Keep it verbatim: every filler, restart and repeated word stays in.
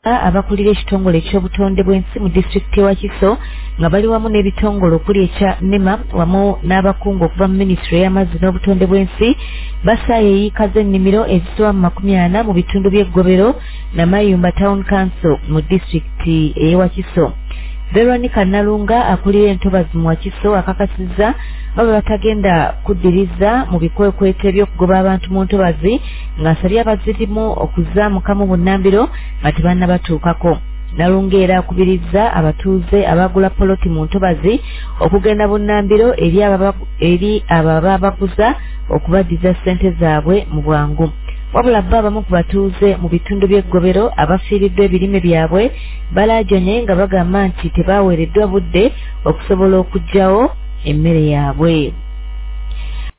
abakulira ekitongole ekyobutonde bw'ensi mu disitulikiti ya Wakiso nga bali wamu n'ebitongole okuli ekya nema wamu n'abakungu okuva mu minisitule y'amazzi n'obutonde bw'ensi basaaye eyiika z'ennimiro ezisoba mu makumi ana mu bitundu by'eggobero na Mayumba Town Council mu disitulikiti ey'e Wakiso. Veronica Nalunga akulira entobazi mu Wakiso akakasizza baba batagenda kuddiriza mu bikwekweto eby'okugoba abantu mu ntobazi ng'asabye abazirimu okuzaamukamu bunnambiro nga tebannabatuukako. Nalunga era akubiriza abatuuze abagula poloti mu ntobazi okugenda bunnambiro eri ababa baguza okubaddiza ssente zaabwe mu bwangu. Wabula bba abamu ku batuuze mu bitundu by'eggobero abafiiriddwa ebirime byabwe balaajanye nga bagamba nti tebaaweereddwa budde okusobola okuggyawo emmere yaabwe.